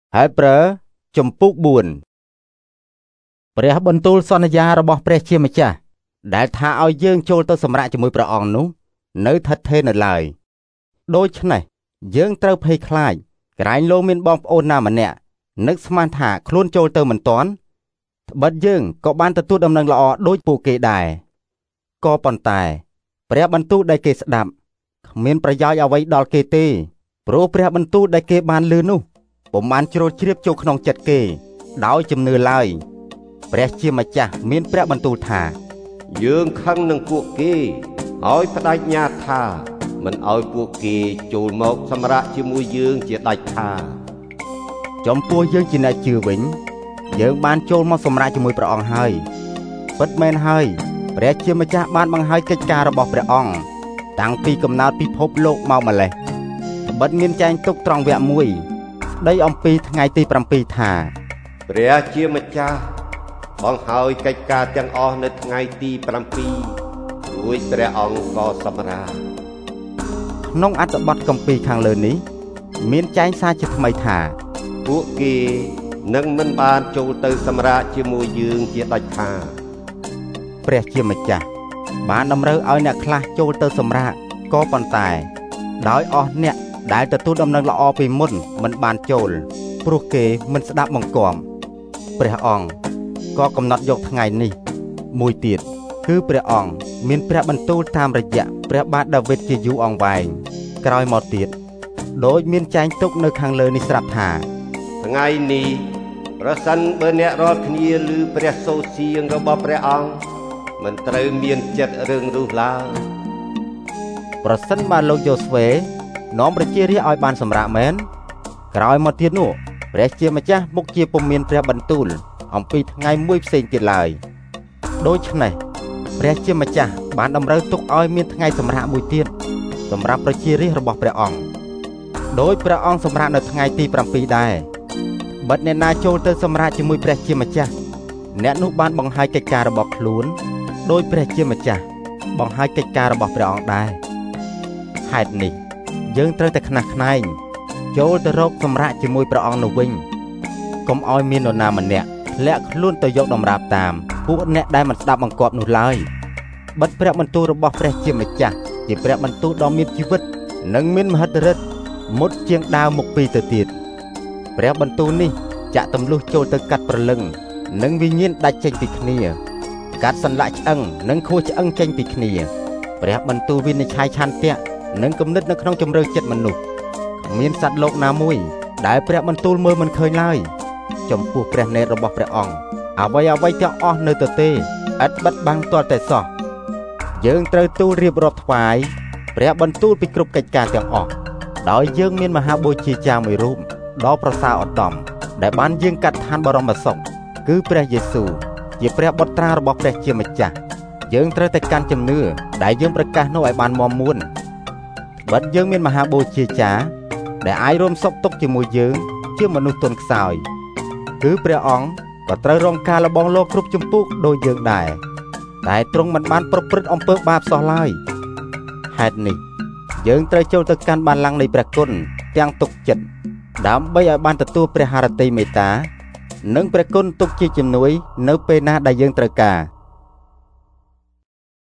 ហើយប្រើចំពុក4ព្រះបន្ទូលសន្យារបស់ព្រះជាម្ចាស់ដែលថាឲ្យយើងចូលទៅសម្រាកជាមួយព្រះអង្គនោះនៅស្ថិតស្ថេរនៅឡើយដូច្នេះយើងត្រូវភ័យខ្លាចក្រែងលោកមានបងប្អូនណាម្នាក់នឹកស្មានថាខ្លួនចូលទៅមិនទាន់ត្បិតយើងក៏បានទទួលដំណឹងល្អដូចពួកគេដែរក៏ប៉ុន្តែព្រះបន្ទូលដែលគេស្ដាប់គ្មានប្រយោជន៍អ្វីដល់គេទេព្រោះព្រះបន្ទូលដែលគេបានឮនោះពុំបានជ្រោតជ្រាបចូលក្នុងចិត្តគេដោយជំនឿឡើយព្រះជាម្ចាស់មានព្រះបន្ទូលថាយើងខឹងនឹងពួកគេហើយបដិញ្ញាថាមិនឲ្យពួកគេចូលមកសម្រាកជាមួយយើងជាដាច់ខាតចំពោះយើងជាអ្នកជឿវិញយើងបានចូលមកសម្រាកជាមួយព្រះអង្គហើយពិតមែនហើយព្រះជាម្ចាស់បានបង្ហាញកិច្ចការរបស់ព្រះអង្គតាំងពីកំណើតពិភពលោកម្ល៉េះត្បិតមានចែងទុកត្រង់វគ្គ1ស្ដីអំពីថ្ងៃទី7ថាព្រះជាម្ចាស់បង្ហាញកិច្ចការទាំងអស់នៅថ្ងៃទី7រួចព្រះអង្គក៏សម្រាកក្នុងអត្ថបទគម្ពីរខាងលើនេះមានចែងសារជាថ្មីថាពួកគេនឹងមិនបានចូលទៅសម្រាកជាមួយយើងជាដាច់ខាតព្រះជាម្ចាស់បានតម្រូវឲ្យអ្នកខ្លះចូលទៅសម្រាកក៏ប៉ុន្តែដោយអស់អ្នកដែលទទួលដំណឹងល្អពីមុនមិនបានចូលព្រោះគេមិនស្ដាប់បង្គាប់ព្រះអង្គក៏កំណត់យកថ្ងៃនេះមួយទៀតគឺព្រះអង្គមានព្រះបន្ទូលតាមរយៈព្រះបាទដាវីតជាយូរអង្វែងក្រោយមកទៀតដោយមានចែងទុកនៅខាងលើនេះស្រាប់ថាថ្ងៃនេះប្រសិនបើអ្នករាល់គ្នាឮព្រះសូរសៀងរបស់ព្រះអង្គមិនត្រូវមានចិត្តរឿងរុះឡើយប្រសិនបើលោកយ៉ូស្វេនាំប្រជារាស្ត្រឲ្យបានសម្រាកមែនក្រោយមកទៀតនោះព្រះជាម្ចាស់មុខជាពុំមានព្រះបន្ទូលអំពីថ្ងៃមួយផ្សេងទៀតឡើយដូច្នេះព្រះជាម្ចាស់បានតម្រូវទុកឲ្យមានថ្ងៃសម្រាកមួយទៀតសម្រាប់ប្រជារាស្ត្ររបស់ព្រះអង្គដោយព្រះអង្គសម្រាកនៅថ្ងៃទី7ដែរបិទអ្នកណាចូលទៅសម្រាកជាមួយព្រះជាម្ចាស់អ្នកនោះបានបង្ហាញកិច្ចការរបស់ខ្លួនដោយព្រះជាម្ចាស់បង្ហាញកិច្ចការរបស់ព្រះអង្គដែរហេតុនេះយើងត្រូវតែខ្នះខ្នែងចូលទៅរកសម្រាកជាមួយព្រះអង្គនោះវិញកុំឲ្យមាននរណាម្នាក់ធ្លាក់ខ្លួនទៅយកដំរាបតាមពួកអ្នកដែលមិនស្ដាប់បង្គាប់នោះឡើយបិទព្រះបន្ទូលរបស់ព្រះជាម្ចាស់ជាព្រះបន្ទូលដ៏មានជីវិតនិងមានមហិទ្ធិឫទ្ធិមុតជាងដាវមុខពីរទៅទៀតព្រះបន្ទូលនេះចាក់ទម្លុះចូលទៅកាត់ព្រលឹងនិងវិញ្ញាណដាច់ចេញពីគ្នាកាត់សន្លាក់ឆ្អឹងនិងខួរឆ្អឹងចេញពីគ្នាព្រះបន្ទូលវិនិច្ឆ័យឆន្ទៈនិងគំនិតនៅក្នុងជម្រៅចិត្តមនុស្សមានសត្វលោកណាមួយដែលព្រះបន្ទូលមើលមិនឃើញឡើយចំពោះព្រះនេត្ររបស់ព្រះអង្គអ្វីទាំងអស់នៅទទេឥតបិទបាំងទាល់តែសោះយើងត្រូវទូលរៀបរាប់ថ្វាយព្រះបន្ទូលពីគ្រប់កិច្ចការទាំងអស់ដោយយើងមានមហាបូជាចារ្យមួយរូបដ៏ប្រសើរឧត្តមដែលបានយាងកាត់ឋានបរមសុខគឺព្រះយេស៊ូវជាព្រះបុត្រារបស់ព្រះជាម្ចាស់យើងត្រូវតែកាន់ជំនឿដែលយើងប្រកាសនោះឲ្យបានមាំមួនបើយើងមានមហាបូជាចារ្យដែលអាចរួមសុខទុក្ខជាមួយយើងជាមនុស្សទន់ខ្សោយគឺព្រះអង្គក៏ត្រូវរងការលបងលោកគ្រប់ជំពូកដូចយើងដែរតែទ្រង់មិនបានប្រព្រឹត្តអំពើបាបសោះឡើយហេតុនេះយើងត្រូវចូលទៅកាន់បានឡាំងនៃព្រះគុណទាំងទុកចិត្តដើម្បីឲ្យបានទទួលព្រះハរតីមេត្តានិងព្រះគុណទុកជាជំនួយនៅពេលណាដែលយើងត្រូវការ